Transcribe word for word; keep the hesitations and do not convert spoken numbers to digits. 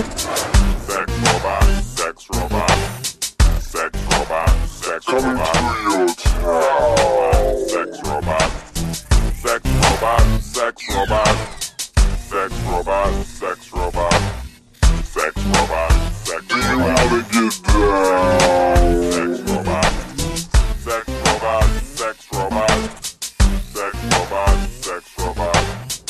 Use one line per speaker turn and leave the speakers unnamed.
Sex robot, sex robot, sex robot, sex
Coming
robot,
to your town.
sex robot, sex robot, sex robot, sex robot.